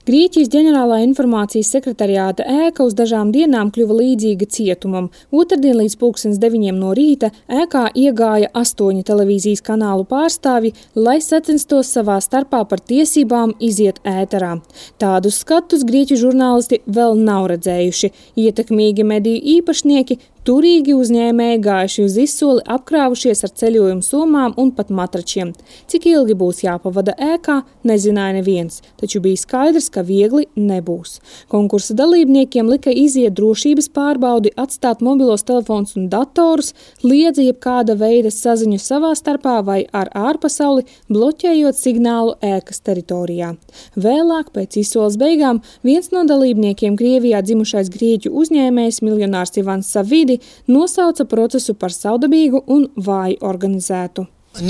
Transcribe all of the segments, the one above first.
Grieķijas ģenerālā informācijas sekretariāta ēka uz dažām dienām kļuva līdzīga cietumam. Otrdien līdz 9:00 no rīta ēkā iegāja 8 televīzijas kanālu pārstāvji, lai sacenstos savā starpā par tiesībām iziet ēterā. Tādus skatus grieķu žurnālisti vēl nav redzējuši. Ietekmīgi mediju īpašnieki, turīgi uzņēmēji gājuši uz izsoli, apkrāvušies ar ceļojumu somām un pat matračiem. Cik ilgi būs jāpavada ēkā, nezināja neviens, taču bija skaidrs, ka viegli nebūs. Konkursa dalībniekiem lika iziet drošības pārbaudi, atstāt mobilos telefonus un datorus, liedza jebkāda veida saziņu savā starpā vai ar ārpasauli, bloķējot signālu ēkas teritorijā. Vēlāk, pēc izsoles beigām, viens no dalībniekiem Krievijā dzimušais grieķu uzņēmējs miljonārs Ivans Savidi nosauca procesu par saudabīgu un vāji organizētu.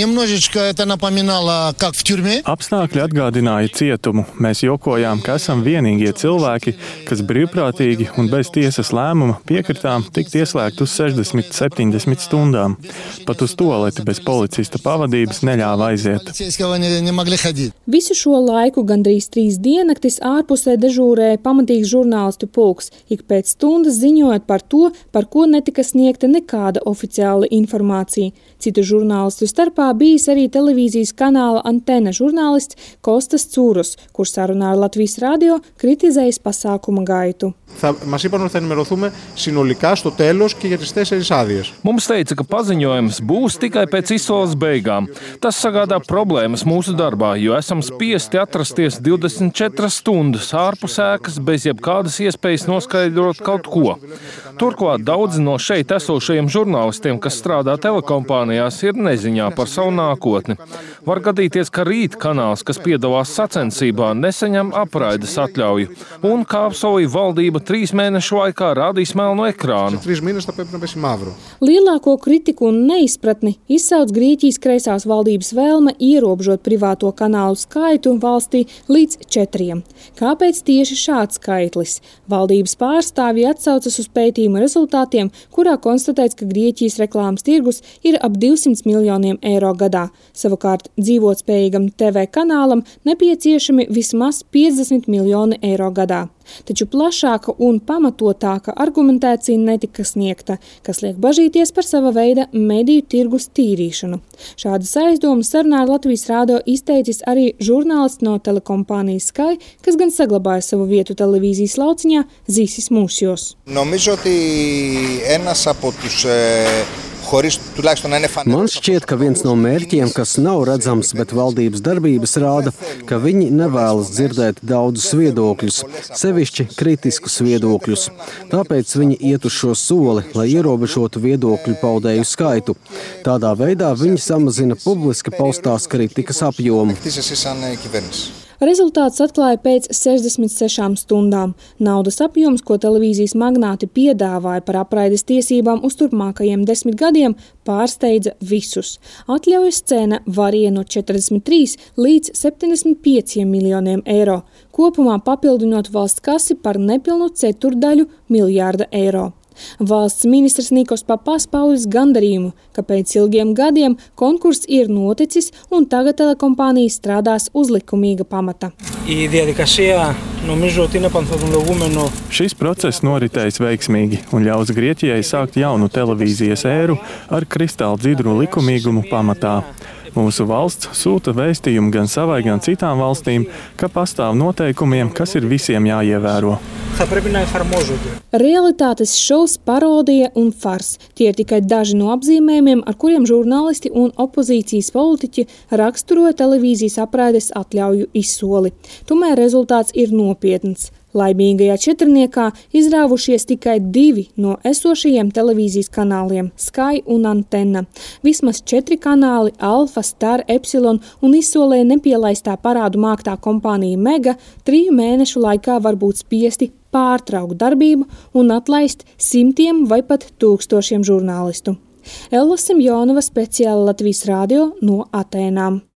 Apstākļi atgādināja cietumu. Mēs jokojām, ka esam vienīgie cilvēki, kas brīvprātīgi un bez tiesas lēmuma piekritām tikt ieslēgt uz 60-70 stundām. Pat uz tualeti bez policista pavadības neļāva aiziet. Visu šo laiku gandrīz 3 diennaktis ārpusē dežūrēja pamatīgs žurnālistu pulks, ik pēc stundas ziņojot par to, par ko netika sniegta nekāda oficiāla informācija. Citu žurnālistu starpā bijis arī televīzijas kanāla Antena žurnālists Kostas Cūrus, kurš sarunā ar Latvijas radio kritizējis pasākuma gaitu. Mums teica, ka paziņojums būs tikai pēc izsoles beigām. Tas sagādā problēmas mūsu darbā, jo esam spiesti atrasties 24 stundas ārpus ēkas bez jebkādas iespējas noskaidrot kaut ko. Turklāt daudzi no šeit esošajiem žurnālistiem, kas strādā telekompānijās, ir neziņā par savu nākotni. Var gadīties, ka rīt kanāls, kas piedalās sacensībā, nesaņem apraides atļauju un, kā apsolīja valdība, 3 mēnešu laikā rādīs melnu ekrānu. Lielāko kritiku un neizpratni izsauc Grieķijas kreisās valdības vēlme ierobežot privāto kanālu skaitu valstī līdz 4. Kāpēc tieši šāds skaitlis? Valdības pārstāvji atsaucas uz pētījuma rezultātiem, kurā konstatēts, ka Grieķijas reklāmas tirgus ir ap 200 miljoniem eiro gadā. Savukārt dzīvotspējīgam TV kanālam nepieciešami vismaz 50 miljoni eiro gadā. Taču plašāka un pamatotāka argumentācija netika sniegta, kas liek bažīties par sava veida mediju tirgus tīrīšanu. Šādas aizdomas sarunā ar Latvijas radio izteicis arī žurnālists no telekompānijas Sky, kas gan saglabāja savu vietu televīzijas lauciņā Zīsis Mūsjos. Man šķiet, ka viens no mērķiem, kas nav redzams, bet valdības darbības rāda, ka viņi nevēlas dzirdēt daudzus viedokļus, sevišķi kritiskus viedokļus. Tāpēc viņi iet uz šo soli, lai ierobežotu viedokļu paudēju skaitu. Tādā veidā viņi samazina publiski paustās kritikas apjomu. Rezultāts atklāja pēc 66 stundām. Naudas apjoms, ko televīzijas magnāti piedāvāja par apraides tiesībām uz turpmākajiem 10 gadiem, pārsteidza visus. Atļaujas cena varēja no 43 līdz 75 miljoniem eiro, kopumā papildinot valsts kasi par nepilnu ceturdaļu miljārda eiro. Valsts ministrs Nikos Papas paudis gandarījumu, ka pēc ilgiem gadiem konkurss ir noticis un tagad telekompānija strādās uz likumīga pamata. Šis process noritējis veiksmīgi un ļaus Grieķijai sākt jaunu televīzijas ēru ar kristāli dzidru likumīgumu pamatā. Mūsu valsts sūta vēstījumu gan savai, gan citām valstīm, ka pastāv noteikumiem, kas ir visiem jāievēro. Realitātes šovs, parodija un fars. Tie ir tikai daži no apzīmējumiem, ar kuriem žurnālisti un opozīcijas politiķi raksturoja televīzijas apraides atļauju izsoli. Tomēr rezultāts ir nopietns. Laimīgajā četrniekā izrāvušies tikai 2 no esošajiem televīzijas kanāliem – Sky un Antena. Vismaz 4 kanāli – Alfa, Star, Epsilon un izsolē nepielaistā parādu māktā kompānija Mega 3 mēnešu laikā var būt spiesti pārtraukt darbību un atlaist simtiem vai pat tūkstošiem žurnālistu. Ella Simjonova, speciāli Latvijas radio no Atēnām.